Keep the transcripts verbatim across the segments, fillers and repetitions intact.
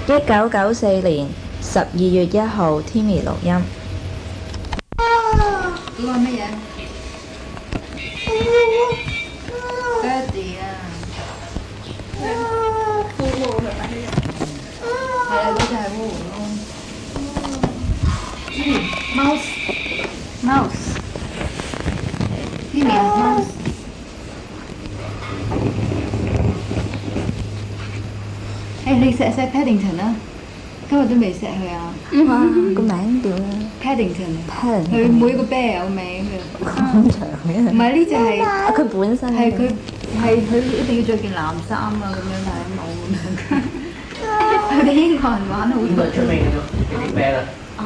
一九九四年十二月一號 ，Timmy 錄音。 嗰個係乜嘢？爹哋啊！ 呼呼係咪？ 係啊，嗰隻係呼呼咯。Mouse mouse Timmy 啊 mouse。誒，你錫錫 Paddington 啊？今日都未錫佢啊！ 哇，個名叫咧 Paddington， Paddington 佢每個啤有名嘅。 咁長嘅。 唔係呢只係啊，佢本身係佢係佢一定要着件藍衫啊咁樣，但係冇咁樣。佢哋英國人玩好多。 咁啊出名嘅啲啤啦。 哦。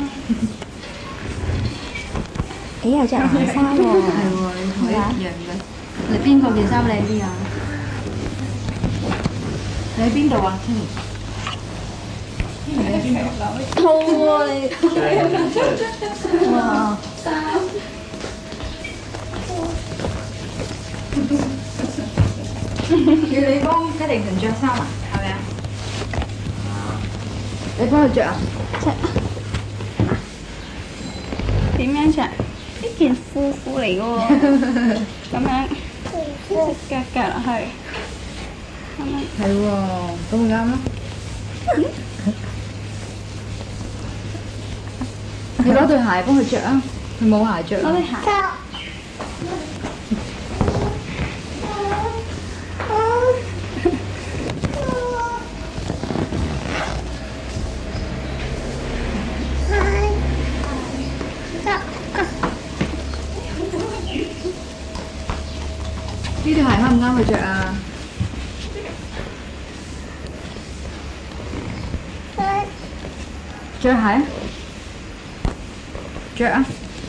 咦，有隻藍衫喎。 係喎，你同佢一樣嘅。你邊個件衫靚啲啊？你喺邊度啊 ？Timmy？Timmy 你喺邊度？ 套喎你。哇！ 衫。 要你幫 Paddington 着衫啊？係咪啊？你幫佢着啊？ 着。點樣着？呢件褲褲嚟嘅喎，咁樣一隻腳夾落去，咁樣。 係喎，咁咪啱咯。你攞對鞋幫佢着啊！佢冇鞋着。 攞對鞋。 呢對鞋啱唔啱佢着啊？着鞋啊！着啊！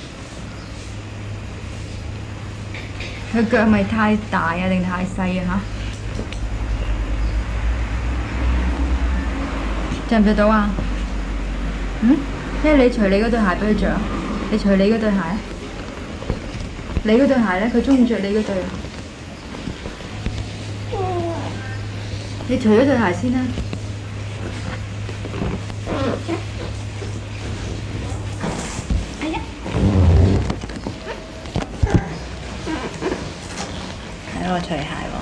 佢腳係咪太大啊，定太細啊？嚇，着唔着到啊？嗯？即係你除你嗰對鞋俾佢着啊！你除你嗰對鞋啊！你嗰對鞋咧，佢中意着你嗰對。你除咗對鞋先啦。 哎呀！ 睇我除鞋喎。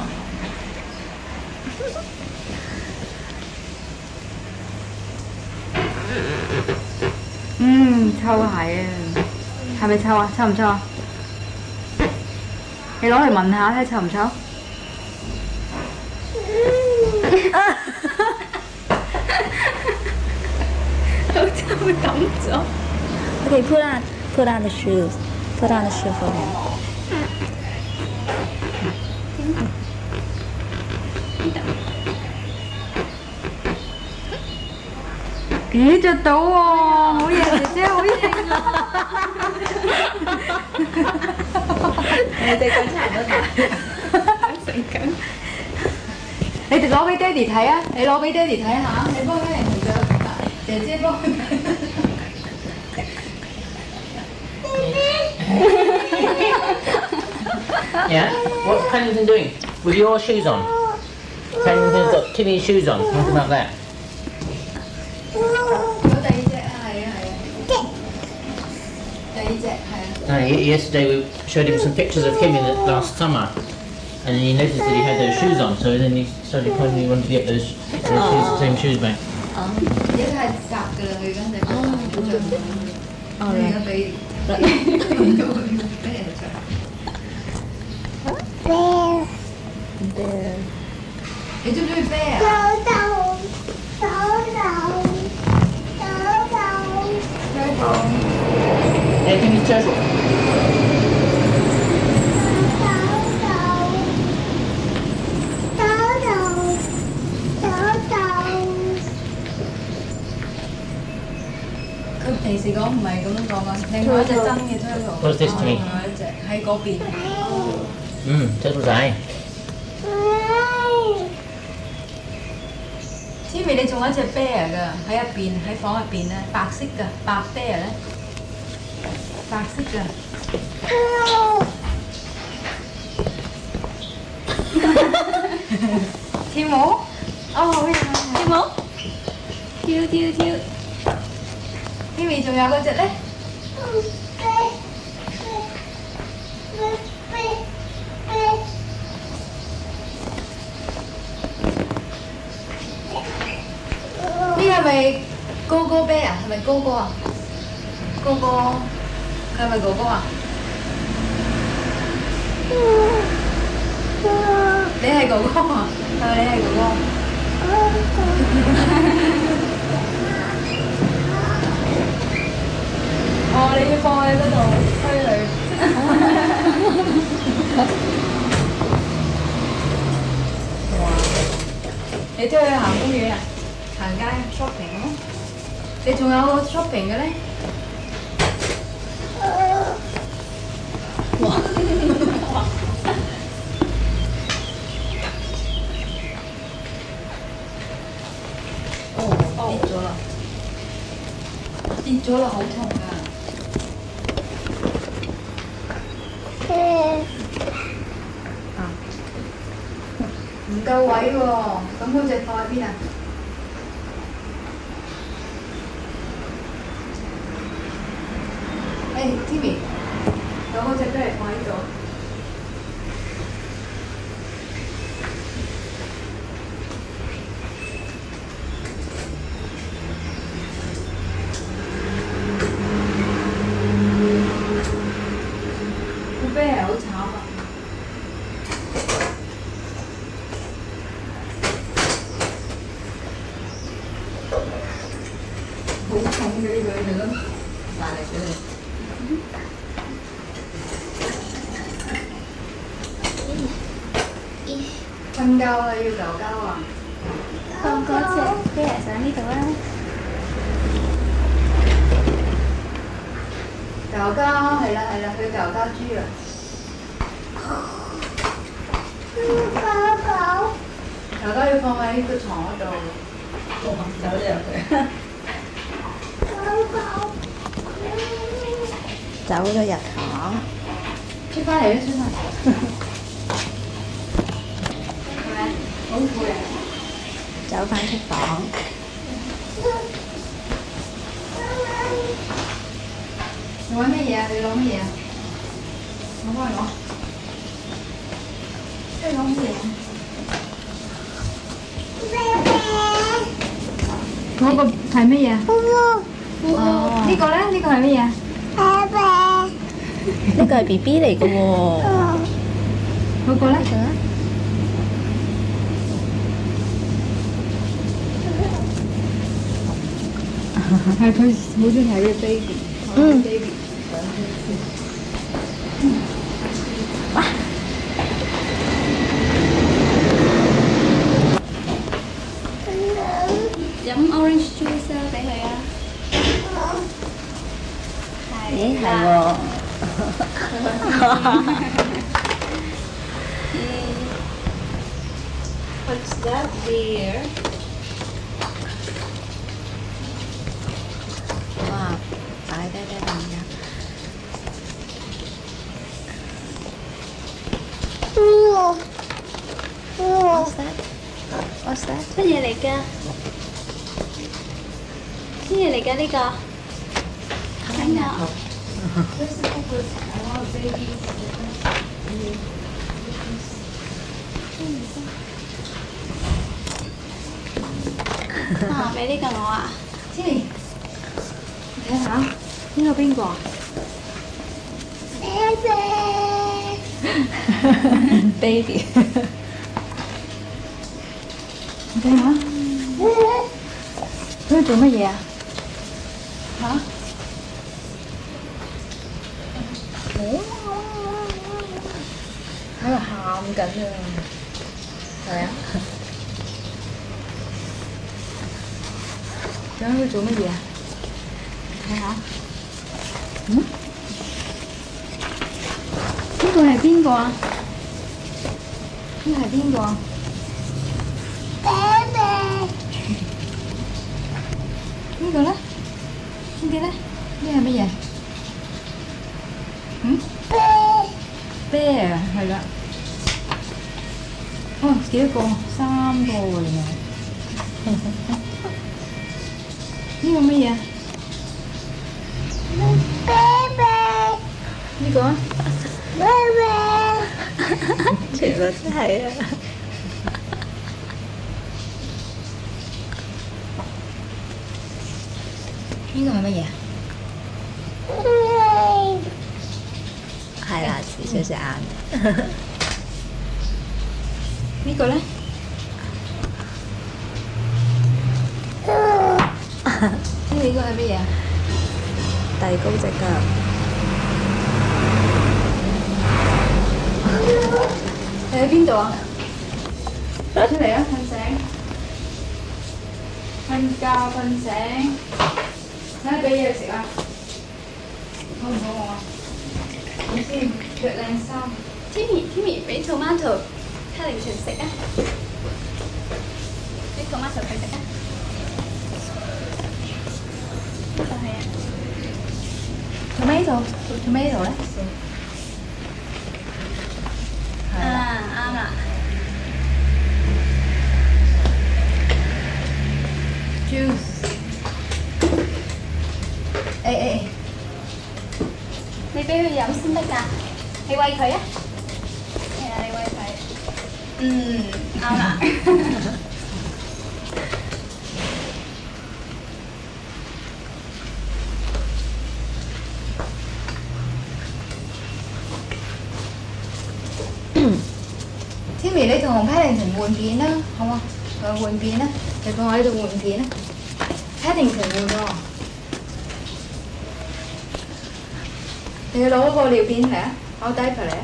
嗯，臭鞋啊！係咪臭啊？臭唔臭啊？你攞嚟聞下睇臭唔臭？ 好臭抌咗。 Okay, put on put on the shoes. Put on the shoe for him. 咦，着到喎！好嘢，姐姐好嘢啊！ 你哋咁差唔多大。 成緊。 你哋攞俾爹哋睇啊！你攞俾爹哋睇下，你幫爹哋着，姐姐幫佢。 Yeah? What's Paddington doing? With your shoes on? Paddington's got Timmy's shoes on, something like that. 有第二隻啊，係啊係啊。第二隻係啊。 Uh, y- yesterday we showed him some pictures of him in the last summer, and he noticed that he had those shoes on, so then he started telling me he wanted to get those, those shoes, same shoes back. 而家係雜㗎啦，佢而家就着唔到。 哦， 你而家俾俾人着。你中唔中意啤啊？ Hey, Timmy's turtle. 佢平時講唔係咁樣講㗎，另外一隻真嘅 turtle。 What's this to me? 另外一隻喺嗰邊。 Mm, turtle's eye. Timmy，你仲有一隻 bear 㗎，喺入邊喺房入邊咧，白色㗎，白 bear 咧，白色㗎。天舞，哦好嘢，天舞， 跳跳跳。 天美仲有嗰隻咧？呢個係咪哥哥啤啊？係咪哥哥啊？哥哥，佢係咪哥哥啊？你係哥哥啊？係咪你係哥哥？哦，你要放喺嗰度推佢。哇！你推去行公園啊？行街 shopping 咯。你仲有個 shopping 嘅咧？哇！哦，跌咗啦！跌咗啦，好痛啊！啊，唔夠位喎，咁嗰隻放喺邊啊？誒 ，Timmy， 有嗰隻都係放喺度。個啤係好慘啊！好重嘅呢個係咯，大力嘅你。瞓覺啦，要狗狗啊！ 放嗰隻飛嚟上呢度啦。 狗狗係啦係啦，佢狗狗豬啦。狗狗要放喺個床嗰度。走咗入去。 走咗入房， 出翻嚟啦，出翻嚟。係咪？好攰啊！ 走翻出房。 你揾乜嘢啊？你攞乜嘢啊？我幫你攞。你攞乜嘢啊？嗰個係乜嘢啊？哦，呢個咧？呢個係乜嘢啊？ 呢個係 B B 嚟嘅喎。 嗰個咧？係佢好中意睇嘅 baby。嗯。baby。 飲 orange juice 啊，俾佢啊。 咦，係喎。 What's that there? 哇，擺低低咁樣。What's that? What's that? 乜嘢嚟㗎？乜嘢嚟㗎呢個？睇下。啊！俾呢個我啊。 Timmy，你睇下呢個邊個啊 ？Baby。 你睇下，佢做乜嘢啊？嚇？喺度喊緊啊！係咪啊？咁佢做乜嘢啊？睇下。嗯？呢個係邊個啊？呢個係邊個啊？呢個咧？呢啲咧？呢係乜嘢？嗯 ？bear 係啦。哦，幾多個？三個喎，原來。 呢個乜嘢？呢個啊？ 全部都係啊！ 呢個係乜嘢？ 係啦，遲少少眼。 呢個咧？呢個係乜嘢？ 遞高隻腳。 你喺邊度啊？出嚟啊！瞓醒，瞓覺瞓醒，睇下俾嘢食啊！好唔好我啊？咁先着靚衫。 Timmy Timmy 俾 tomato 卡凌全食啊！俾 tomato 佢食啊！呢個係啊。 tomato tomato 咧？ 啊啱啦。 juice。誒誒， 你俾佢飲先得㗎，你餵佢啊！係啊，你餵佢。嗯，啱啦。 Timmy，你同Paddington換片啦，好嘛？誒換片啦，你放我喺度換片啦。Paddington 換喎，你攞個尿片嚟啊，攞 diaper 嚟啊。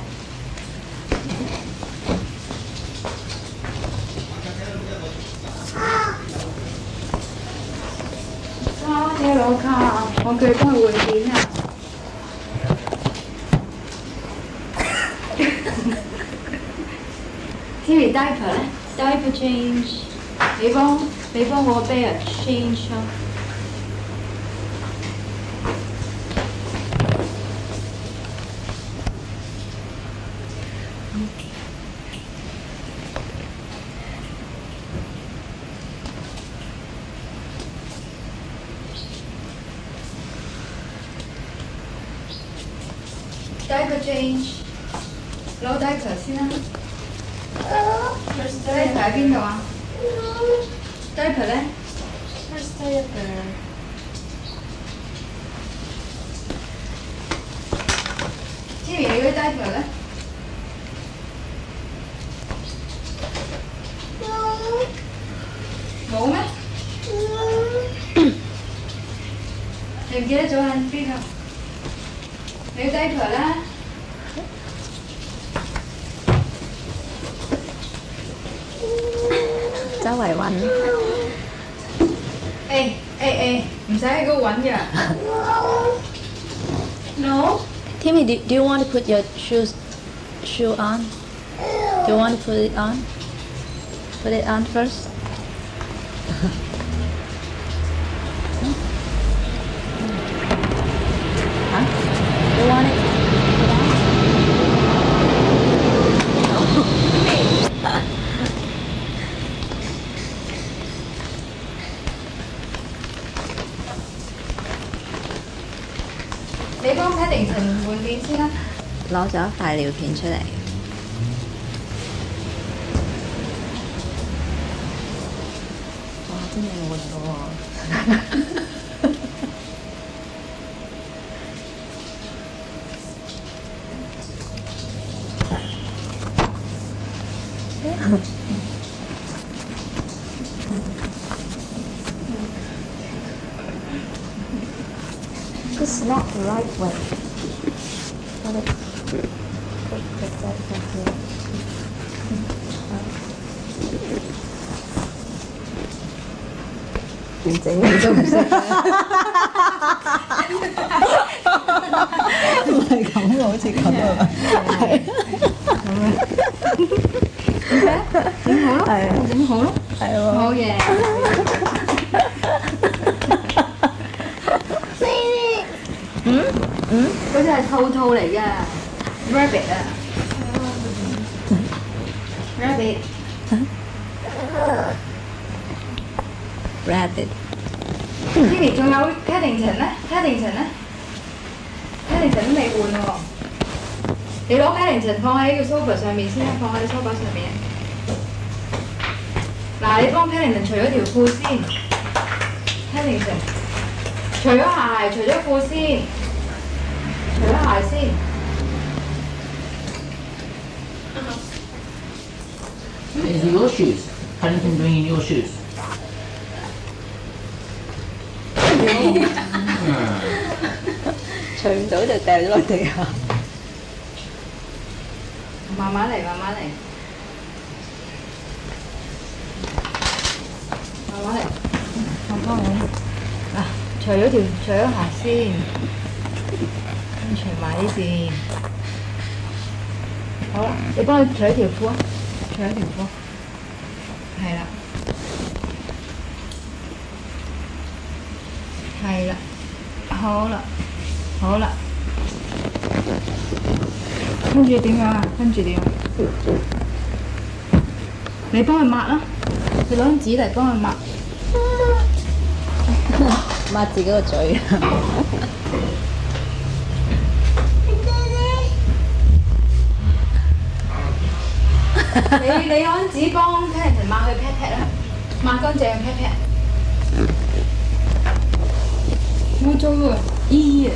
啊！你攞卡，我叫佢幫佢換片啊。Timmy diaper 咧 ，diaper change， 你幫你幫我 bear change 咯。diaper change， 攞 diaper 先啦。diaper 喺邊度啊 ？diaper 咧 ？First diaper。Timmy，你嗰啲 diaper 咧？冇咩？你唔記得咗喺邊啊？你啲 diaper 咧？ 周圍揾。 誒誒誒，唔使喺嗰度揾嘅。No。 Timmy, do, do you want to put your shoes shoe on? Do you want to put it on? Put it on first. Huh? You want it? No. 你幫 Paddington 換片先啦。 攞咗一塊尿片出嚟。哇！真係換㗎喎。This is not the right way. Put it, put, put that back here. 點整你都唔識嘅。唔係咁喎，好似咁啊。係。 整好咯， 係整好咯， 係喎。 好嘢。 嗯嗯， 嗰隻係兔兔嚟嘅 ，rabbit 啊 ，rabbit。 rabbit。 Timmy Timmy 仲有 Paddington 咧 ？Paddington 咧 ？Paddington 都未換喎。你攞 Paddington 放喺個 sofa 上面先啦，放喺 sofa 上面。嗱，你幫 Paddington 除咗條褲先 ，Paddington 除咗鞋，除咗褲先，除咗鞋先。 These are your shoes. Paddington bring in your shoes. 除唔到就掉咗落地下。 慢慢嚟，慢慢嚟，慢慢嚟。我幫你嗱，除咗條，除咗鞋先，跟除埋啲線。好啦，你幫佢除咗條褲啊，除咗條褲，係啦，係啦，好啦，好啦。跟住點樣啊？跟住點？你幫佢抹啦，你攞張紙嚟幫佢抹。 抹自己個嘴。 你你攞張紙幫 Paddington 抹佢 pat pat 啦，抹乾淨 pat pat。污糟喎！咦？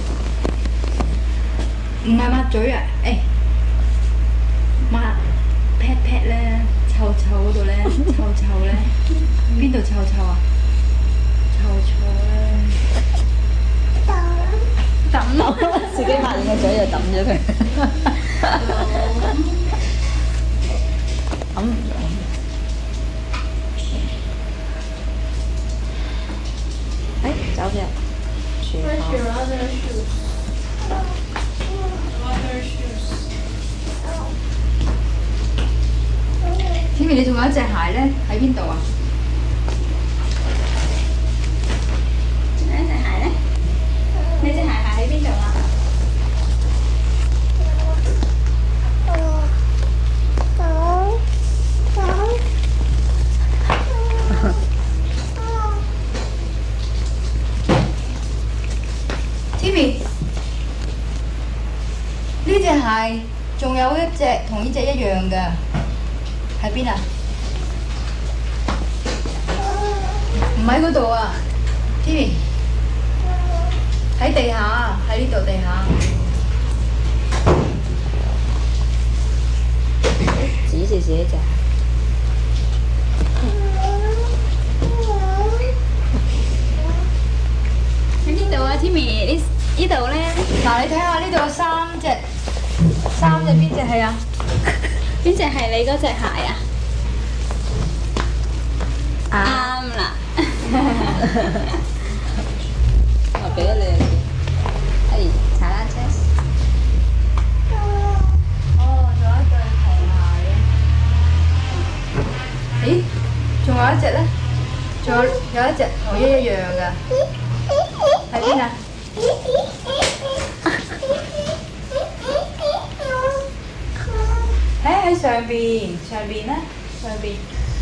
唔係抹嘴啊？誒、欸，抹 pat pat 咧，臭臭嗰度咧，臭臭咧，邊度臭臭啊？臭臭咧， 抌落，自己抹完個嘴就抌咗佢。抌唔咗。誒，走咗。 Where's your other shoes? Other shoes. Timmy 你仲有一隻鞋咧，喺邊度啊？ 仲有一隻鞋咧？你隻鞋鞋喺邊度啊 ？Timmy 呢隻鞋仲有一隻同呢隻一樣嘅，喺邊啊？唔喺嗰度啊 ，Timmy 喺地下，喺呢度地下。 指示自己隻。 喺邊度啊 ，Timmy？呢呢度咧？ 嗱，你睇下呢度有三隻，三隻邊隻係啊？ 邊隻係你嗰隻鞋啊？啱啦。 我俾咗你。哎，踩單車。 哦，仲有一對皮鞋嘅。咦？仲有一隻咧？仲有有一隻同一一樣嘅，喺邊啊？喺喺上邊，上邊咧，上邊。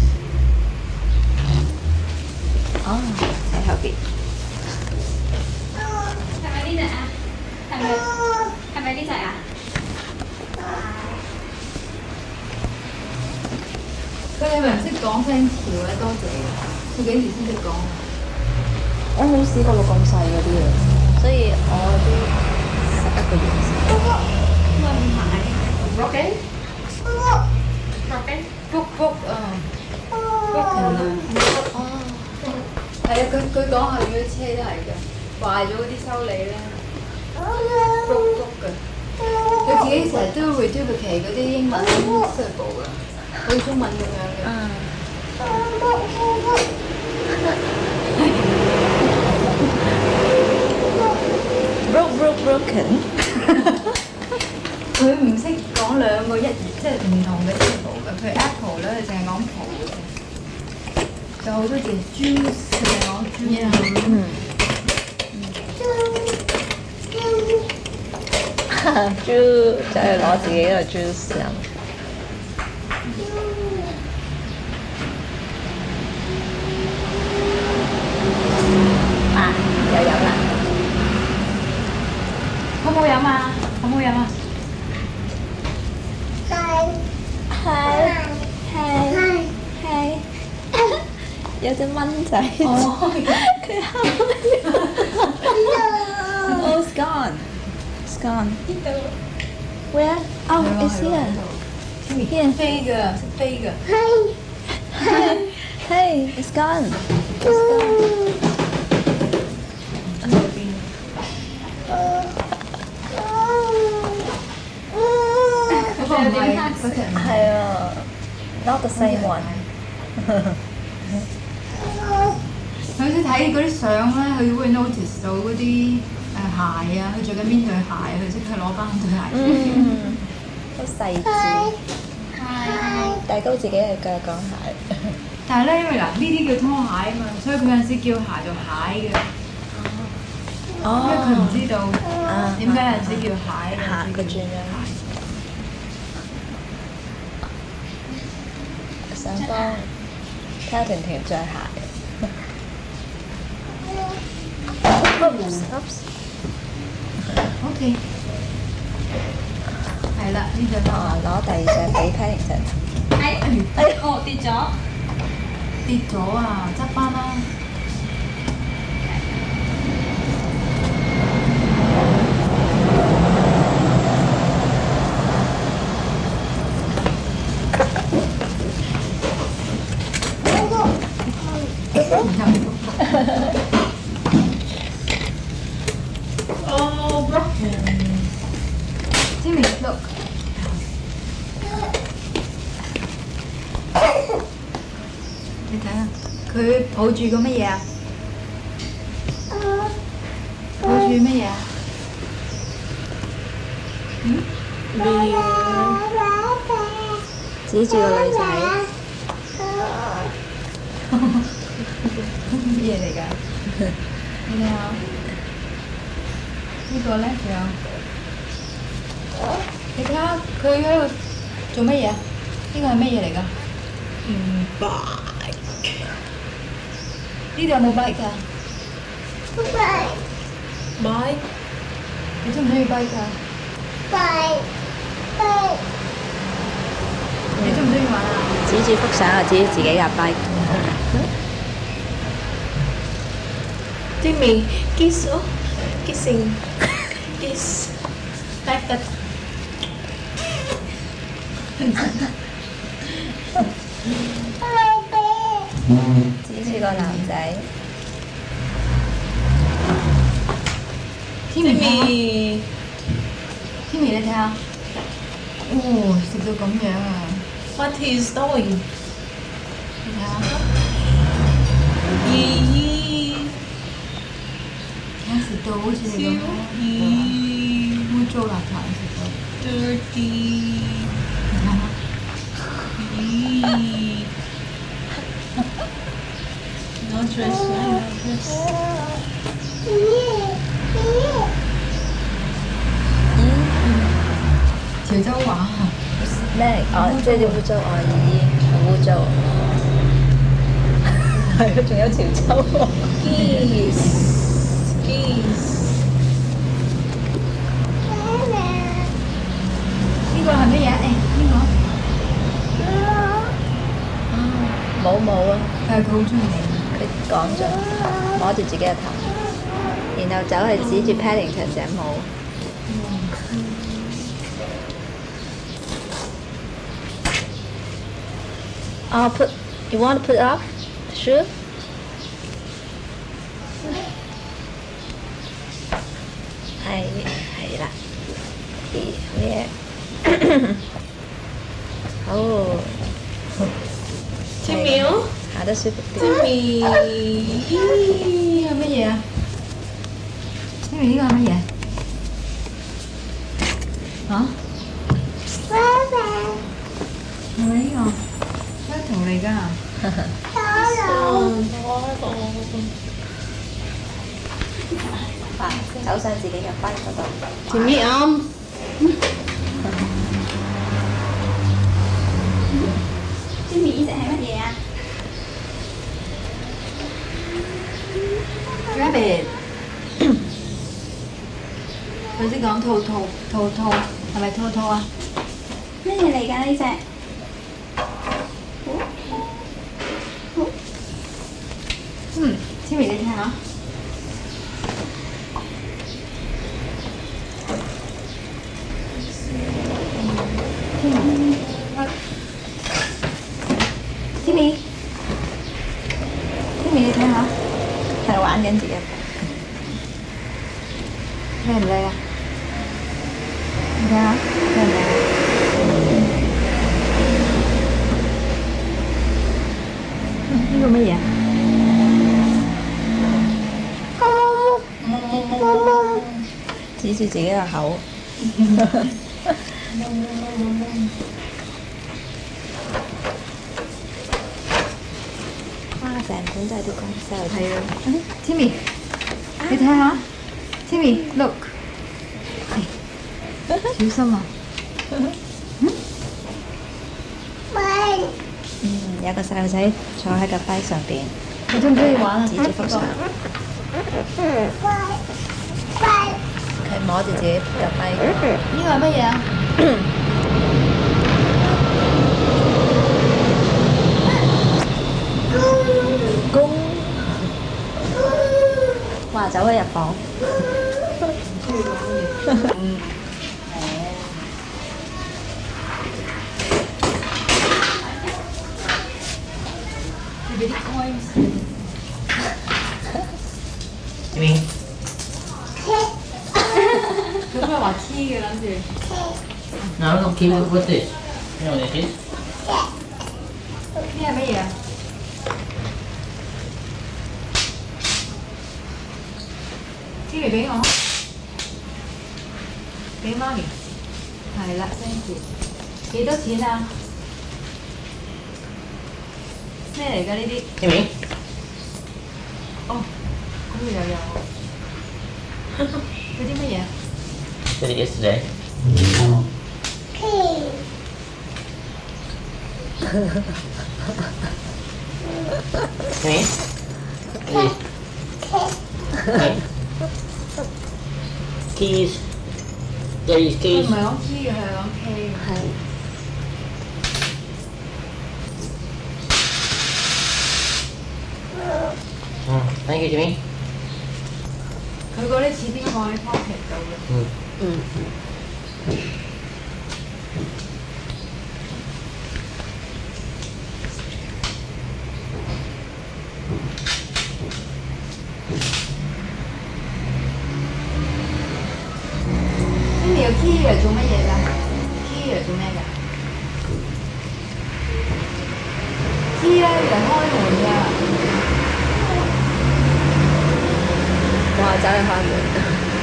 哦，喺後邊。 係咪呢隻啊？係咪係咪呢隻啊？ 佢係咪唔識講 thank you 咧？多謝嘅，佢幾時先識講？ 我冇試過錄咁細嗰啲嘅，所以我都十一個月先。 喂，唔係。Robin。Robin。 book book 啊 ，book 啊。哦。係啊，佢佢講下如果車都係嘅，壞咗嗰啲修理咧，book book 嘅。佢自己成日都會 duplicate 嗰啲英文 syllable 嘅，好似中文咁樣嘅。 嗯。broke broke broken 佢唔識講兩個一即係唔同嘅 syllable 嘅，譬如 apple 咧，佢淨係講 apple 嘅，就好多字 juice 佢淨係講 juice。 嗯。juice 就係攞自己個 juice 飲。啊！ 冇飲啊？ 係係係，有隻蚊仔。哦，佢喊。Oh, it's gone. It's gone. Where? Oh, it's here. Here. 飛㗎，識飛㗎。 Hey, it's gone. It's gone. 嗰個唔係，嗰隻唔係。 係啊，not the same one. 佢好似睇嗰啲相咧，佢會 notice 到嗰啲誒鞋啊，佢着緊邊對鞋，佢即刻攞翻對鞋。 嗯，好細緻。大高自己嘅腳講鞋。 但係咧，因為嗱呢啲叫拖鞋啊嘛，所以佢有陣時叫鞋做鞋嘅。因為佢唔知道點解有陣時叫鞋， 鞋佢轉咗。想幫 Paddington 條着鞋。Oops, oops. OK，係啦，呢隻哦，攞第二隻俾 Paddington。 哎哎，哦跌咗。 跌咗啊，執翻啦。 Oh, broken. Timmy, look. 你睇下，佢抱住個乜嘢啊？抱住乜嘢啊？嗯？ 指住個女仔。 乜嘢嚟㗎？你睇下，呢個咧仲有，你睇下佢喺度做乜嘢啊？呢個係乜嘢嚟㗎？ 嗯，bike。 呢度有冇 bike 㗎 bike。 你中唔中意 bike 㗎？你中唔中意玩啊？ 指住幅相啊，指住自己架 bike。 Timmy, kiss oh, kissing, kiss, like that. 指住個男仔。 Timmy，Timmy，你睇下，哦，食到咁樣啊！ What he's doing? 你睇下， 咦咦， 有時到好似你咁樣， 咦， 污糟邋遢食到。 dirty， 你睇下， 咦，no dress, no dress。 潮州話咩？哦，即係啲污糟哦，咦，好污糟。係啊，仲有潮州喎。 kiss kiss。 呢個係乜嘢？誒，呢個冇冇啊！ 係佢好中意你。 佢講咗，摸住自己嘅頭，然後走去指住 Paddington 隻帽。Oh, put. You want to put off shoe? 係係啦，咩？好。 Timmy 哦行得舒服啲。 ，Timmy， 呢個乜嘢啊？因為呢個係乜嘢？嚇？係咪呢個？咩圖嚟㗎？ 走上自己嘅跛嗰度。 Timmy arm。 Timmy 呢隻係乜嘢啊？ Rabbit，佢識啲講兔兔兔兔係咪兔兔啊？ 咩嘢嚟㗎呢隻？ 嗯，千薇你聽下。天薇，天薇你睇下，喺度玩緊自己。靚唔靚啊？你睇下，靚唔靚啊？呢個乜嘢啊？指住自己個口。哇！成本都係啲細路睇啊！Timmy，你睇下 ，Timmy，look， 小心啊！嗯，有個細路仔坐喺個跛上邊。你中唔中意玩啊？指住幅相。佢摸住自己個跛。呢個係乜嘢啊？公。哇！走咗入房。嗯。俾啲 coins。 Jimmy。 佢都係話 key 嘅諗住。 No, not key. What's this? You know what this is? 呢係乜嘢啊？天薇俾我，俾媽咪。係啦 ，thank you。幾多錢啊？咩嚟㗎呢啲？ Jimmy. 哦，咁又有。嗰啲乜嘢？ Did it yesterday. Jimmy. Please. Keys. Daddy's 佢 keys. 唔係講 key 嘅，係講 K 嘅。係。 Oh, thank you, Jimmy. 佢嗰啲錢應該放喺 pocket 度嘅。 嗯。 嗯。 呢邊有 key 嚟做乜嘢㗎 ？key 嚟做咩㗎 ？key 咧嚟開門㗎。 哇！走去開門。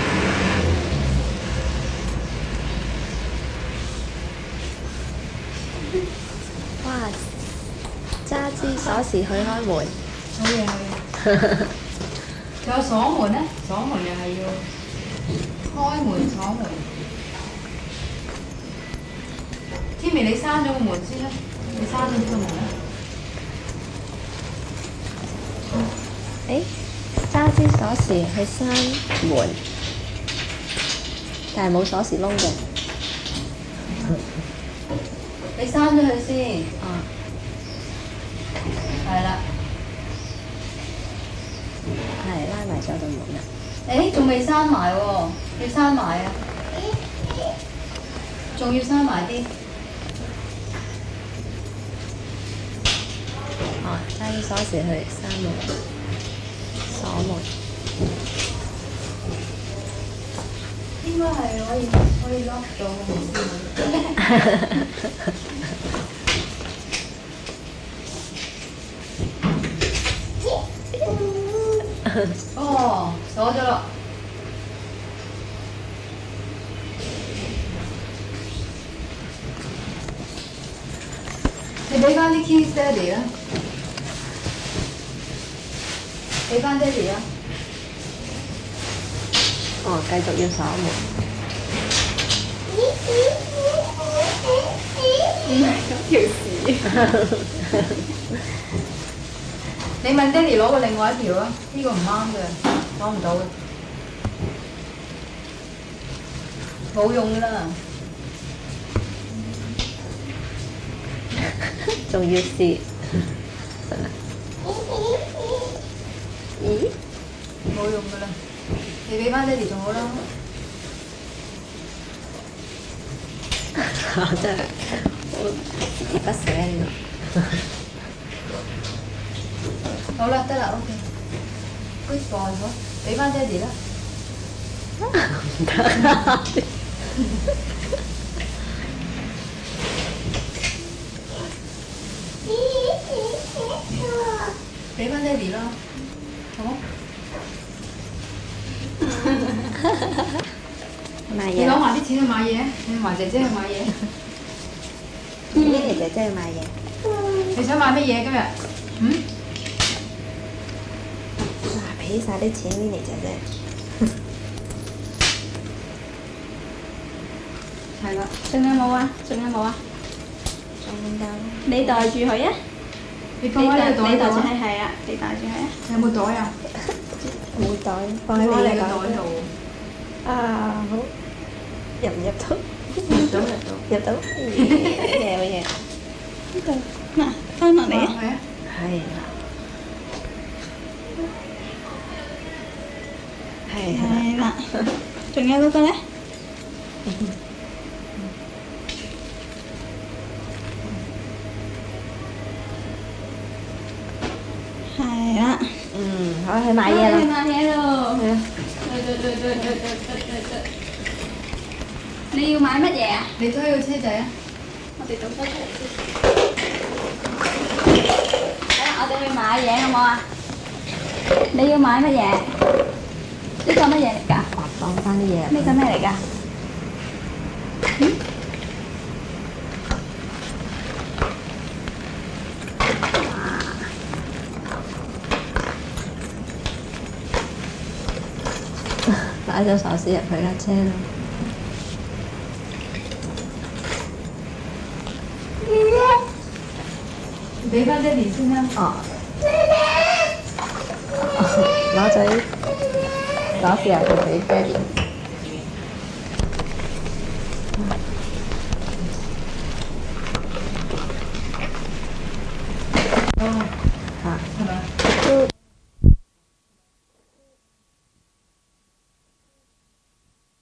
哇！揸支鎖匙去開門。 好嘢好嘢。仲有鎖門咧？鎖門又係要開門鎖門。天薇，你閂咗個門先啦，你閂咗呢個門啦。 誒，揸支鎖匙去閂門，但係冇鎖匙窿嘅。 你閂咗佢先。 啊。 係啦。 係拉埋咗道門啦。 誒，仲未閂埋喎，要閂埋啊！仲要閂埋啲。 哦，揸支鎖匙去閂門，鎖門。 應該係可以可以 lock 到嘅。哦，鎖咗啦。你俾翻啲 keys 爹哋啦，俾翻爹哋啦。 哦，繼續要鎖門。 唔係咁條匙。 你問爹哋攞個另外一條啊，呢、這個唔啱嘅，攞唔到嘅。 冇用啦。 仲要試。咦？ 冇用噶啦，你俾翻爹哋仲好啦。 我真係我自己不捨呢個。 好啦，得啦 ，OK。Good boy，好，俾翻爹哋啦。 唔得。 俾翻爹哋啦，好冇？ 買嘢。 你攞埋啲錢去買嘢，你同埋姐姐去買嘢。 Minnie姐姐去買嘢。 你想買乜嘢今日？嗯？ 哇！俾晒啲錢 Minnie 姐姐。 係啦，仲有冇啊？仲有冇啊？ 仲有。 你袋住佢啊！ 你放喺你個袋你袋住度啊？ 係係啊，你袋住佢啊！ 有冇袋啊？ 冇袋，放喺放喺你嘅袋你個袋度。 啊！好，入唔入到？ 入到入到。 入到。好嘢好嘢。 呢度嗱，翻落嚟啊！ 係啊。 係啦。係啦。 係啦，仲有嗰個咧？係啦。 嗯，好去買嘢啦。 去買嘢咯！ 係啊。 對對對對對對對對對。你要買乜嘢啊？ 你推個車仔啊！ 我哋倒出嚟先。睇下我哋去買嘢好冇啊？你要買乜嘢？呢個乜嘢嚟㗎？ 放翻啲嘢入去。 呢個咩嚟㗎？嗯？ 擺咗鎖匙入去架車度。 俾翻爹哋先啦。 哦。攞咗啲鎖匙入去俾爹哋。